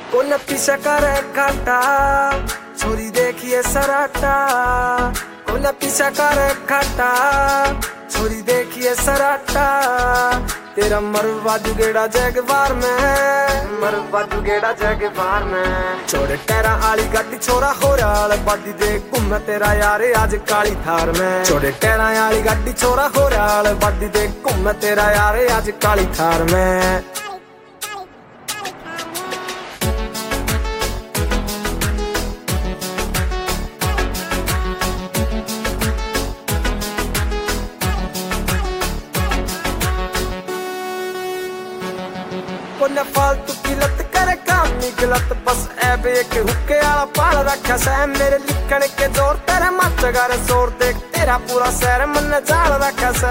कोन पीछा करे घाटा छोरी देखिए सराटा, कोन पीछा करे घाटा छोरी देखिए सराटा। तेरा मरवा जुगेड़ा जगवार में, मरवा जुगेड़ा जगवार में। छोड़े टैरा आली गड्डी छोरा हो रहा बादी दे घूम तेरा यार आज काली थार में। छोड़े टैरा आली गड्डी छोरा हो रहा बादी दे घूम तेरा यार आज काली थार में। कोने फालतू की लत करे काम नहीं गलत, बस ऐब एक हुक्के आला पाल रखा सै। मेरे लिखने के जोर तेरे मत गारे जोर देख तेरा पूरा शहर मन जाल रखा सै।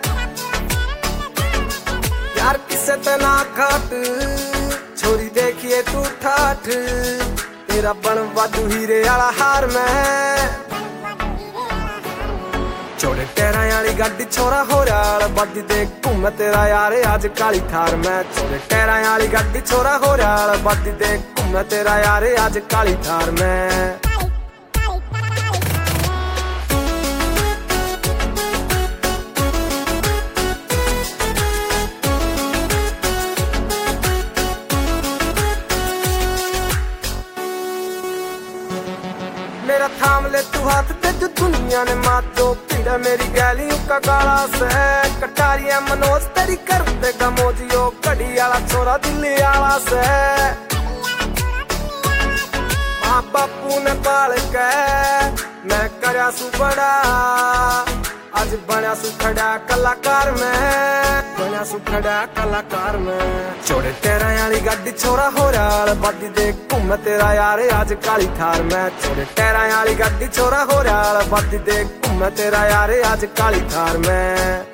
यार किसे ते ना घाट छोरी देखिए तू ठाठ, तेरा बन वादू हीरे आला हार में। छोड़े टैरा आली गड्डी छोरा हो रहा बादी दे घूम तेरा यार आज काली थार में। छोड़े टैरा आली गड्डी छोरा हो रहा बादी दे घूम तेरा यार आज काली थार में। मेरा थाम ले तू हाथ ते जो दुनिया ने मातो पीड़ा मेरी गैलियों का गाला से। कटारियां मनोज तेरी कर देगा मोजियो कड़ी आला छोरा दिल्ली आला से। माँ बापू ने पाल के मैं करया सु बड़ा, आज बना सु खड़ा कलाकार में, बना सु खड़ा कलाकार में। छोड़े टैरा आली गड्डी छोरा हो रहा बादी दे घूम तेरा यार आज काली थार में। छोड़े टैरा आली गड्डी छोरा हो रहा बादी दे घूम तेरा यार आज काली थार में।